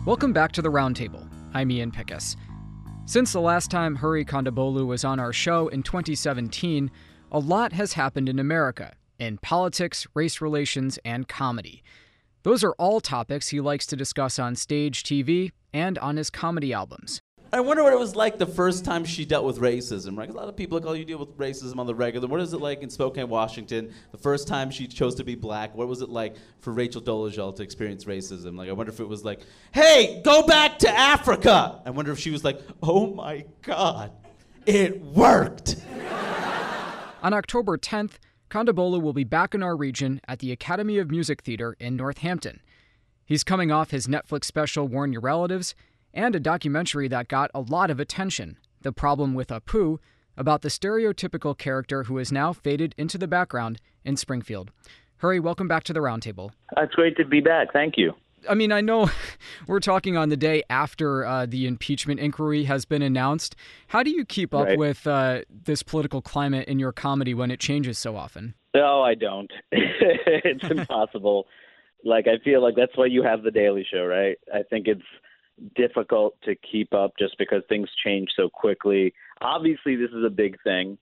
Welcome back to the Roundtable. I'm Ian Pickus. Since the last time Hari Kondabolu was on our show in 2017, a lot has happened in America, in politics, race relations, and comedy. Those are all topics he likes to discuss on stage, TV, and on his comedy albums. I wonder what it was like the first time she dealt with racism, right? 'Cause a lot of people are like, oh, you deal with racism on the regular. What is it like in Spokane, Washington, the first time she chose to be black? What was it like for Rachel Dolezal to experience racism? Like, I wonder if it was like, hey, go back to Africa. I wonder if she was like, oh my God, it worked. On October 10th, Kondabolu will be back in our region at the Academy of Music Theater in Northampton. He's coming off his Netflix special Warn Your Relatives, and a documentary that got a lot of attention, The Problem with Apu, about the stereotypical character who has now faded into the background in Springfield. Hari, welcome back to the Roundtable. It's great to be back. Thank you. I mean, I know we're talking on the day after the impeachment inquiry has been announced. How do you keep up with this political climate in your comedy when it changes so often? No, I don't. It's impossible. I feel like that's why you have The Daily Show, right? I think it's difficult to keep up just because things change so quickly. Obviously, this is a big thing,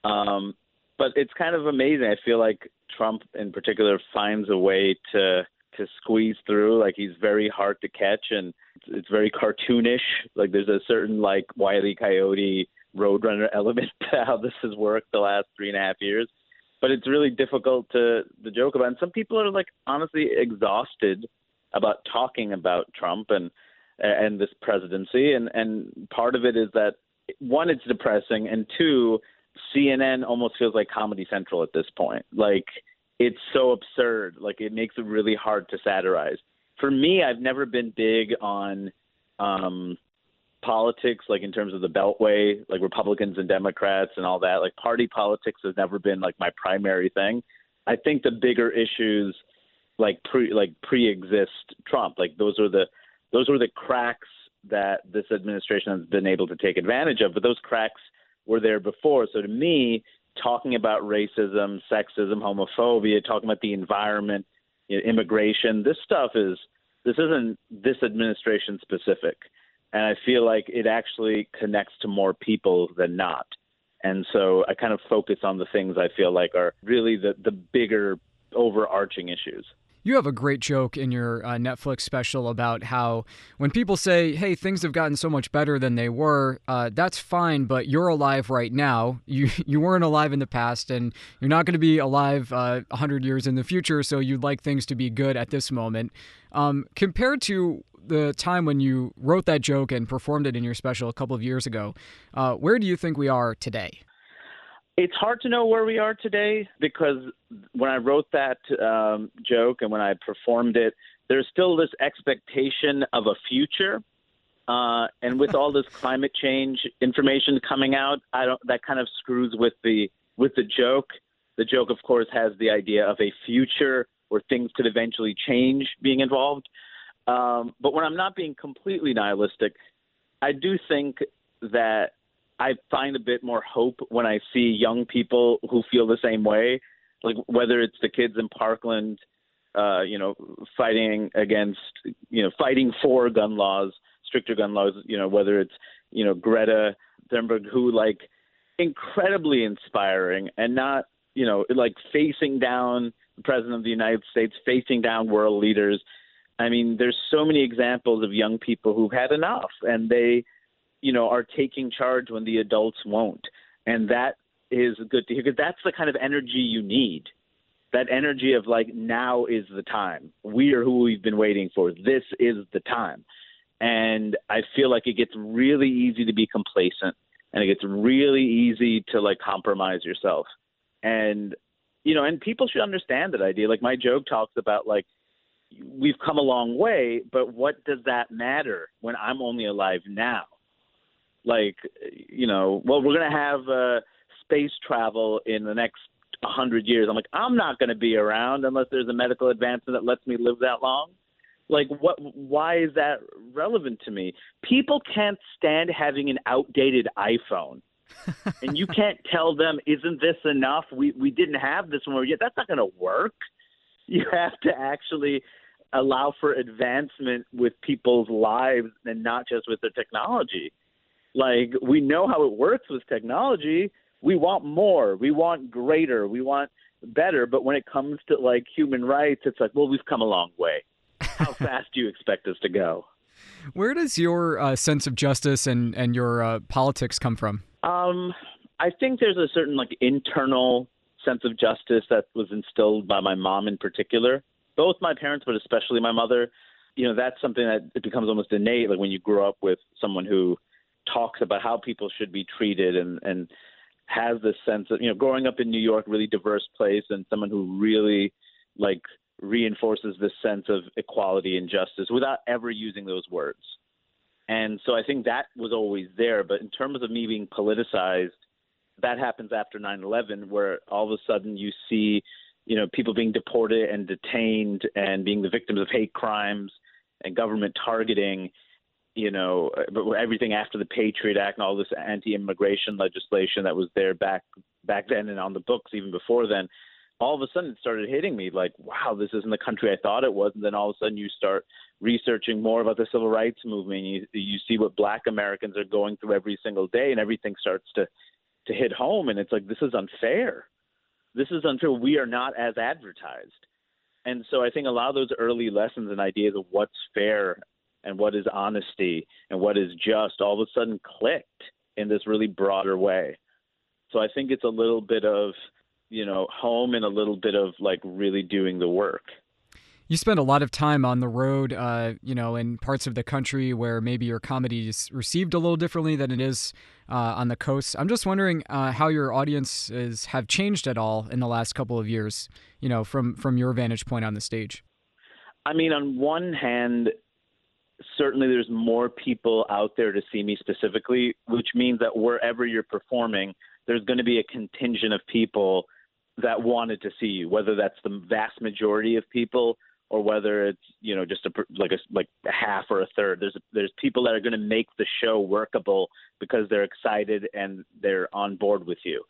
but it's kind of amazing. I feel like Trump in particular finds a way to squeeze through. Like, he's very hard to catch, and it's very cartoonish. Like, there's a certain Wile E. Coyote Roadrunner element to how this has worked the last 3.5 years. But it's really difficult to joke about. And some people are honestly exhausted about talking about Trump and this presidency. And part of it is that, one, it's depressing, and two, CNN almost feels like Comedy Central at this point. It's so absurd. It makes it really hard to satirize. For me, I've never been big on politics, in terms of the Beltway, Republicans and Democrats and all that. Party politics has never been my primary thing. I think the bigger issues pre-exist Trump. Those are the cracks that this administration has been able to take advantage of, but those cracks were there before. So to me, talking about racism, sexism, homophobia, talking about the environment, immigration, this isn't this administration specific. And I feel like it actually connects to more people than not. And so I kind of focus on the things I feel like are really the bigger overarching issues. You have a great joke in your Netflix special about how when people say, hey, things have gotten so much better than they were, that's fine, but you're alive right now. You weren't alive in the past, and you're not going to be alive 100 years in the future, so you'd like things to be good at this moment. Compared to the time when you wrote that joke and performed it in your special a couple of years ago, where do you think we are today? It's hard to know where we are today because when I wrote that joke and when I performed it, there's still this expectation of a future. And with all this climate change information coming out, that kind of screws with the joke. The joke, of course, has the idea of a future where things could eventually change being involved. But when I'm not being completely nihilistic, I do think that I find a bit more hope when I see young people who feel the same way, whether it's the kids in Parkland, fighting against, fighting for gun laws, stricter gun laws, whether it's, Greta Thunberg, who incredibly inspiring and not, facing down the president of the United States, facing down world leaders. I mean, there's so many examples of young people who've had enough and they, are taking charge when the adults won't. And that is good to hear because that's the kind of energy you need. That energy of now is the time. We are who we've been waiting for. This is the time. And I feel like it gets really easy to be complacent and it gets really easy to compromise yourself. And, and people should understand that idea. My joke talks about we've come a long way, but what does that matter when I'm only alive now? We're going to have space travel in the next 100 years. I'm not going to be around unless there's a medical advancement that lets me live that long. Why is that relevant to me? People can't stand having an outdated iPhone. And you can't tell them, isn't this enough? We didn't have this when we were yet. That's not going to work. You have to actually allow for advancement with people's lives and not just with their technology. Like, we know how it works with technology. We want more. We want greater. We want better. But when it comes to, like, human rights, it's like, well, we've come a long way. How fast do you expect us to go? Where does your sense of justice and your politics come from? I think there's a certain, like, internal sense of justice that was instilled by my mom in particular. Both my parents, but especially my mother. You know, that's something that it becomes almost innate, like when you grow up with someone who talks about how people should be treated and has this sense of, you know, growing up in New York, really diverse place, and someone who really, like, reinforces this sense of equality and justice without ever using those words. And so I think that was always there. But in terms of me being politicized, that happens after 9/11, where all of a sudden you see, you know, people being deported and detained and being the victims of hate crimes and government targeting, you know, everything after the Patriot Act and all this anti-immigration legislation that was there back then and on the books even before then. All of a sudden it started hitting me like, wow, this isn't the country I thought it was. And then all of a sudden you start researching more about the civil rights movement. You see what Black Americans are going through every single day, and everything starts to hit home. And it's like, this is unfair. This is unfair. We are not as advertised. And so I think a lot of those early lessons and ideas of what's fair and what is honesty and what is just all of a sudden clicked in this really broader way. So I think it's a little bit of, you know, home and a little bit of, like, really doing the work. You spend a lot of time on the road, you know, in parts of the country where maybe your comedy is received a little differently than it is on the coast. I'm just wondering how your audiences have changed at all in the last couple of years, you know, from your vantage point on the stage. I mean, on one hand, certainly there's more people out there to see me specifically, which means that wherever you're performing, there's going to be a contingent of people that wanted to see you, whether that's the vast majority of people or whether it's, you know, just like a half or a third. There's people that are going to make the show workable because they're excited and they're on board with you.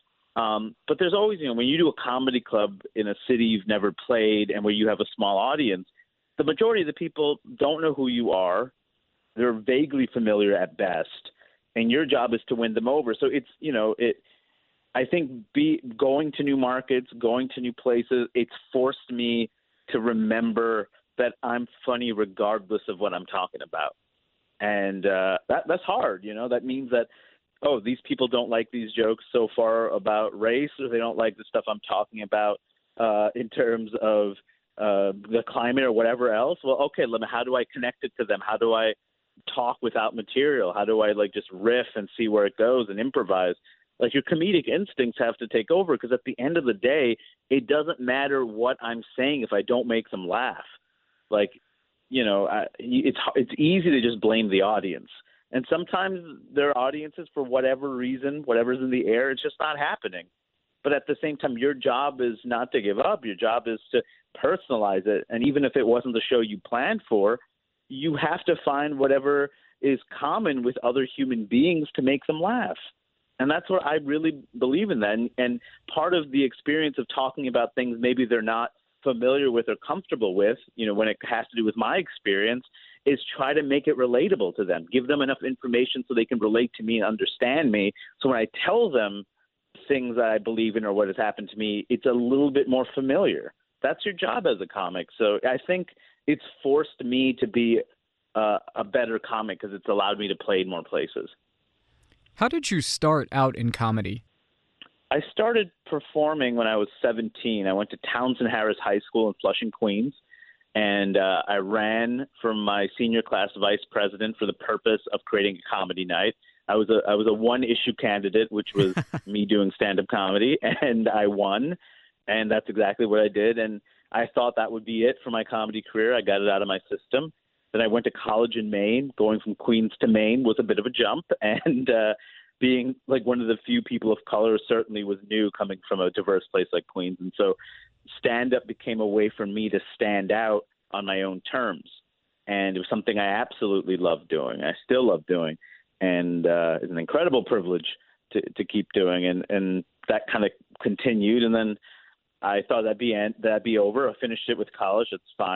But there's always, you know, when you do a comedy club in a city you've never played and where you have a small audience, the majority of the people don't know who you are. They're vaguely familiar at best, and your job is to win them over. So it's, you know, I think going to new markets, going to new places, it's forced me to remember that I'm funny regardless of what I'm talking about. And that's hard, you know. That means that, oh, these people don't like these jokes so far about race, or they don't like the stuff I'm talking about in terms of the climate or whatever else. Well, okay, how do I connect it to them? How do I talk without material? How do I, like, just riff and see where it goes and improvise? Like, your comedic instincts have to take over, because at the end of the day, it doesn't matter what I'm saying if I don't make them laugh. Like, you know, it's easy to just blame the audience. And sometimes their audiences, for whatever reason, whatever's in the air, it's just not happening. But at the same time, your job is not to give up. Your job is to personalize it. And even if it wasn't the show you planned for, you have to find whatever is common with other human beings to make them laugh. And that's what I really believe in that. And part of the experience of talking about things maybe they're not familiar with or comfortable with, you know, when it has to do with my experience, is try to make it relatable to them, give them enough information so they can relate to me and understand me. So when I tell them things that I believe in or what has happened to me, it's a little bit more familiar. That's your job as a comic. So I think it's forced me to be a better comic because it's allowed me to play in more places. How did you start out in comedy? I started performing when I was 17. I went to Townsend Harris High School in Flushing, Queens, and I ran for my senior class vice president for the purpose of creating a comedy night. I was a one-issue candidate, which was me doing stand-up comedy, and I won, and that's exactly what I did. And I thought that would be it for my comedy career. I got it out of my system. Then I went to college in Maine. Going from Queens to Maine was a bit of a jump, and being like one of the few people of color certainly was new coming from a diverse place like Queens. And so stand-up became a way for me to stand out on my own terms. And it was something I absolutely loved doing. I still love doing. And it's an incredible privilege to keep doing. And that kind of continued. And then I thought that'd be over. I finished it with college. It's fine.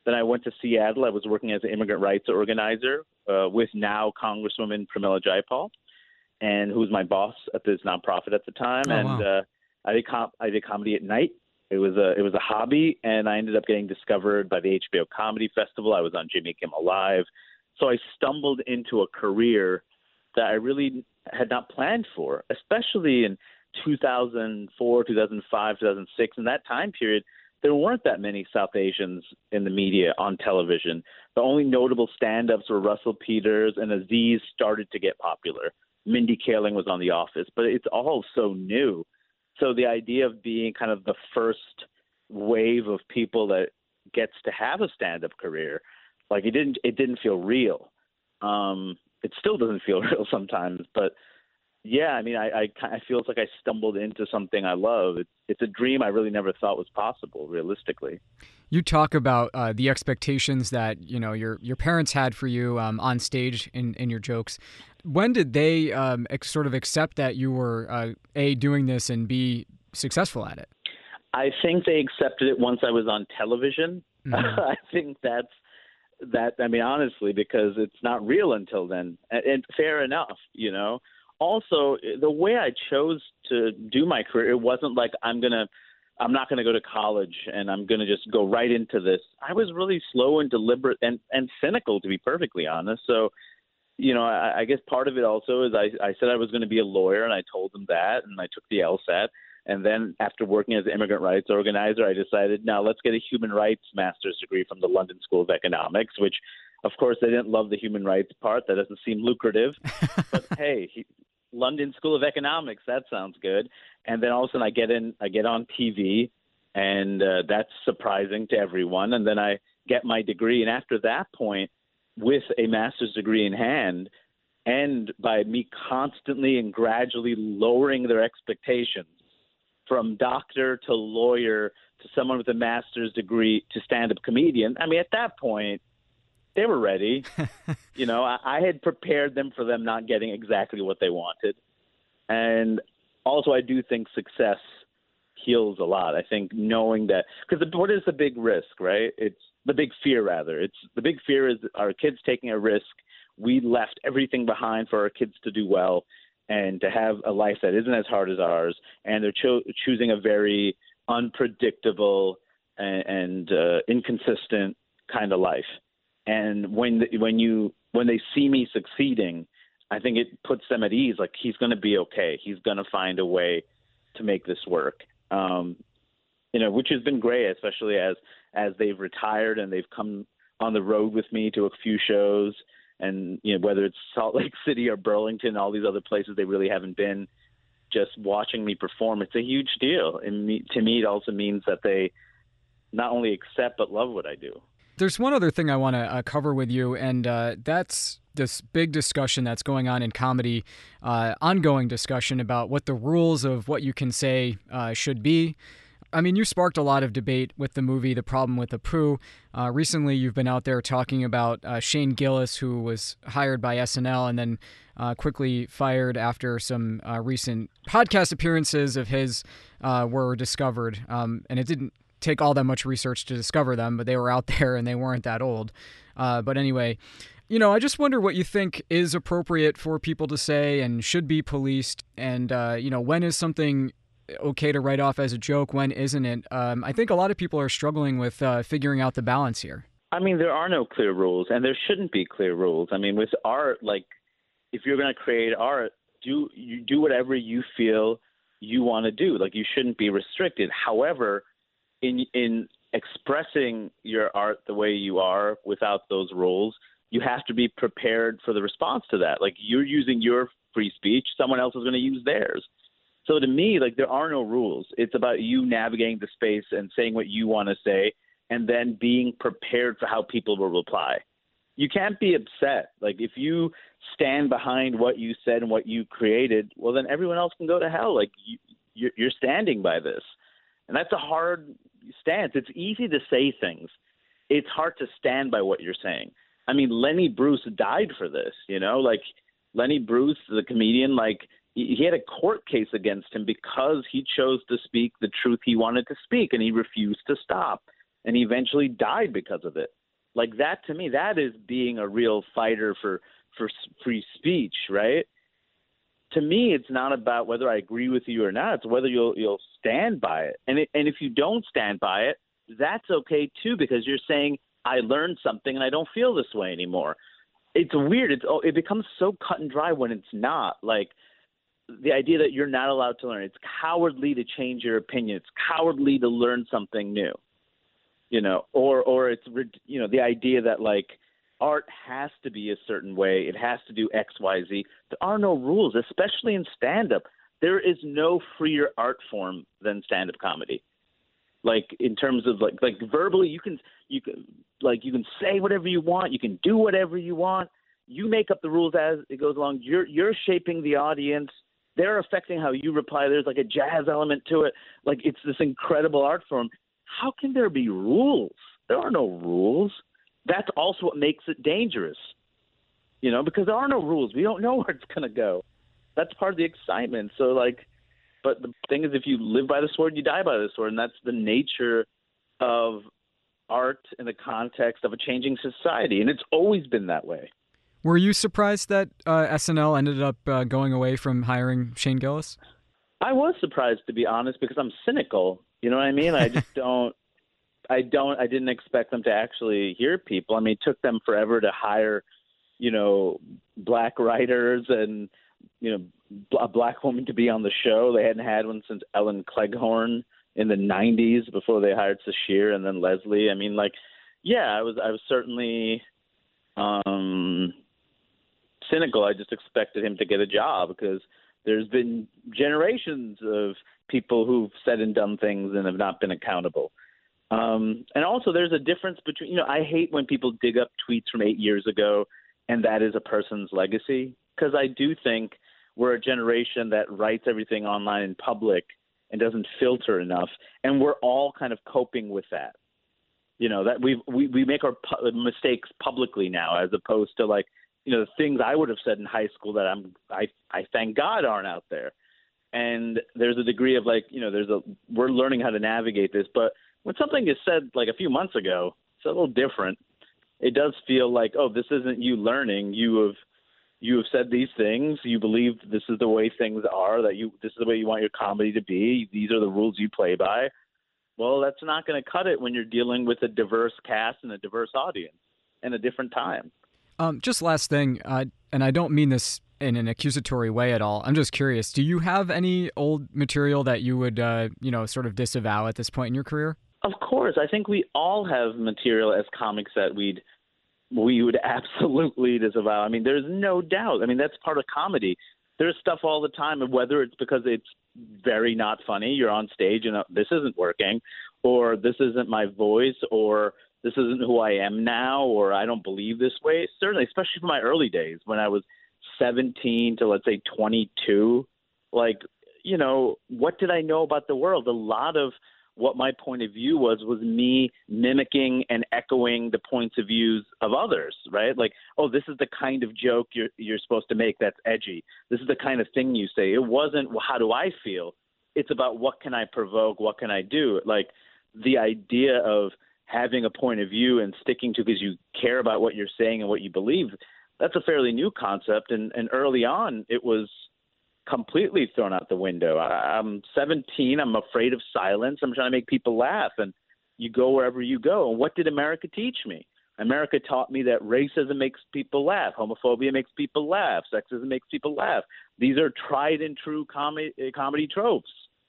Then I went to Seattle. I was working as an immigrant rights organizer with now Congresswoman Pramila Jayapal, and who's my boss at this nonprofit at the time. Oh, And wow. I did comedy at night. It was a hobby, and I ended up getting discovered by the HBO Comedy Festival. I was on Jimmy Kimmel Live, so I stumbled into a career that I really had not planned for, especially in 2004, 2005, 2006. In that time period, there weren't that many South Asians in the media on television. The only notable stand-ups were Russell Peters, and Aziz started to get popular. Mindy Kaling was on The Office, but it's all so new. So the idea of being kind of the first wave of people that gets to have a stand-up career, like it didn't feel real. It still doesn't feel real sometimes, but yeah, I mean, I feel like I stumbled into something I love. It's a dream I really never thought was possible, realistically. You talk about the expectations that your parents had for you on stage in your jokes. When did they sort of accept that you were A, doing this, and B, successful at it? I think they accepted it once I was on television. Mm-hmm. I think that. I mean, honestly, because it's not real until then. And fair enough, Also, the way I chose to do my career, it wasn't like I'm not gonna go to college and I'm gonna just go right into this. I was really slow and deliberate and cynical, to be perfectly honest. So, I guess part of it also is I said I was going to be a lawyer, and I told them that, and I took the LSAT. And then after working as an immigrant rights organizer, I decided, now let's get a human rights master's degree from the London School of Economics, which, of course, they didn't love the human rights part. That doesn't seem lucrative. But hey, London School of Economics, that sounds good. And then all of a sudden I get on TV, and that's surprising to everyone. And then I get my degree. And after that point, with a master's degree in hand, and by me constantly and gradually lowering their expectations from doctor to lawyer to someone with a master's degree to stand-up comedian, I mean, at that point, they were ready. I had prepared them for them not getting exactly what they wanted. And also, I do think success heals a lot. I think knowing that, because what is the big risk, right? It's the big fear, rather. It's the big fear is our kids taking a risk. We left everything behind for our kids to do well and to have a life that isn't as hard as ours. And they're choosing a very unpredictable and inconsistent kind of life. And when they see me succeeding, I think it puts them at ease. Like, he's going to be okay. He's going to find a way to make this work. Which has been great, especially as they've retired and they've come on the road with me to a few shows. And whether it's Salt Lake City or Burlington, all these other places they really haven't been, just watching me perform, it's a huge deal. And to me, it also means that they not only accept but love what I do. There's one other thing I want to cover with you, and that's this big discussion that's going on in comedy, ongoing discussion about what the rules of what you can say should be. I mean, you sparked a lot of debate with the movie The Problem with Apu. Recently, you've been out there talking about Shane Gillis, who was hired by SNL and then quickly fired after some recent podcast appearances of his were discovered. And it didn't take all that much research to discover them, but they were out there and they weren't that old. But anyway, I just wonder what you think is appropriate for people to say and should be policed. And, when is something okay to write off as a joke, when isn't it? I think a lot of people are struggling with figuring out the balance here. I mean, there are no clear rules, and there shouldn't be clear rules. I mean, with art, like, if you're going to create art, do whatever you feel you want to do. Like, you shouldn't be restricted. However, in expressing your art the way you are without those rules, you have to be prepared for the response to that. Like, you're using your free speech, someone else is going to use theirs. So to me, like, there are no rules. It's about you navigating the space and saying what you want to say and then being prepared for how people will reply. You can't be upset. Like, if you stand behind what you said and what you created, well, then everyone else can go to hell. Like, you're standing by this. And that's a hard stance. It's easy to say things. It's hard to stand by what you're saying. I mean, Lenny Bruce died for this, Like, Lenny Bruce, the comedian, like, he had a court case against him because he chose to speak the truth he wanted to speak, and he refused to stop. and he eventually died because of it. Like that, to me, that is being a real fighter for free speech, right? To me, it's not about whether I agree with you or not. It's whether you'll stand by it. And if you don't stand by it, that's okay too, because you're saying I learned something and I don't feel this way anymore. It's weird. It becomes so cut and dry when it's not. Like the idea that you're not allowed to learn. It's cowardly to change your opinion. It's cowardly to learn something new. Or it's the idea that like art has to be a certain way. It has to do X, Y, Z. There are no rules, especially in stand-up. There is no freer art form than stand-up comedy. Like in terms of like verbally, you can say whatever you want. You can do whatever you want. You make up the rules as it goes along. You're shaping the audience. They're affecting how you reply. There's like a jazz element to it. Like it's this incredible art form. How can there be rules? There are no rules. That's also what makes it dangerous, because there are no rules. We don't know where it's going to go. That's part of the excitement. So but the thing is, if you live by the sword, you die by the sword. And that's the nature of art in the context of a changing society. And it's always been that way. Were you surprised that SNL ended up going away from hiring Shane Gillis? I was surprised, to be honest, because I'm cynical. You know what I mean? I just I didn't expect them to actually hear people. I mean, it took them forever to hire, black writers and, a black woman to be on the show. They hadn't had one since Ellen Cleghorn in the 90s before they hired Sashir and then Leslie. I mean, I was certainly cynical. I just expected him to get a job because there's been generations of people who've said and done things and have not been accountable. And also there's a difference between, I hate when people dig up tweets from 8 years ago and that is a person's legacy, because I do think we're a generation that writes everything online in public and doesn't filter enough. And we're all kind of coping with that, that we make our mistakes publicly now, as opposed to the things I would have said in high school that I thank God aren't out there. And there's a degree of we're learning how to navigate this, but when something is said a few months ago, it's a little different. It does feel like, oh, this isn't you learning. You have said these things. You believe this is the way things are, this is the way you want your comedy to be. These are the rules you play by. Well, that's not going to cut it when you're dealing with a diverse cast and a diverse audience and a different time. Just last thing, and I don't mean this in an accusatory way at all. I'm just curious. Do you have any old material that you would, sort of disavow at this point in your career? Of course. I think we all have material as comics that we would absolutely disavow. I mean, there's no doubt. I mean, that's part of comedy. There's stuff all the time, and whether it's because it's very not funny, you're on stage and this isn't working, or this isn't my voice, or this isn't who I am now, or I don't believe this way. Certainly, especially from my early days when I was 17 to, let's say, 22, what did I know about the world? A lot of what my point of view was me mimicking and echoing the points of views of others, right? This is the kind of joke you're supposed to make that's edgy. This is the kind of thing you say. It wasn't, well, how do I feel? It's about what can I provoke? What can I do? The idea of having a point of view and sticking to because you care about what you're saying and what you believe, that's a fairly new concept. And early on, it was completely thrown out the window. I'm 17. I'm afraid of silence. I'm trying to make people laugh. And you go wherever you go. And what did America teach me? America taught me that racism makes people laugh. Homophobia makes people laugh. Sexism makes people laugh. These are tried and true comedy tropes.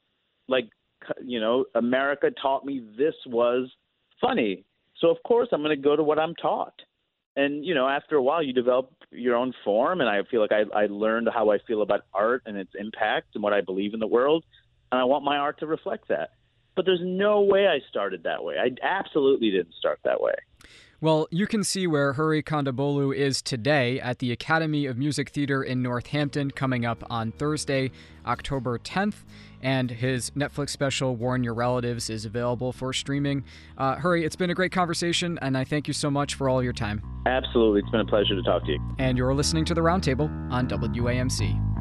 America taught me this was funny. So, of course, I'm going to go to what I'm taught. And, after a while, you develop your own form. And I feel like I learned how I feel about art and its impact and what I believe in the world. And I want my art to reflect that. But there's no way I started that way. I absolutely didn't start that way. Well, you can see where Hari Kondabolu is today at the Academy of Music Theater in Northampton, coming up on Thursday, October 10th. And his Netflix special, Warn Your Relatives, is available for streaming. Hari, it's been a great conversation, and I thank you so much for all your time. Absolutely. It's been a pleasure to talk to you. And you're listening to The Roundtable on WAMC.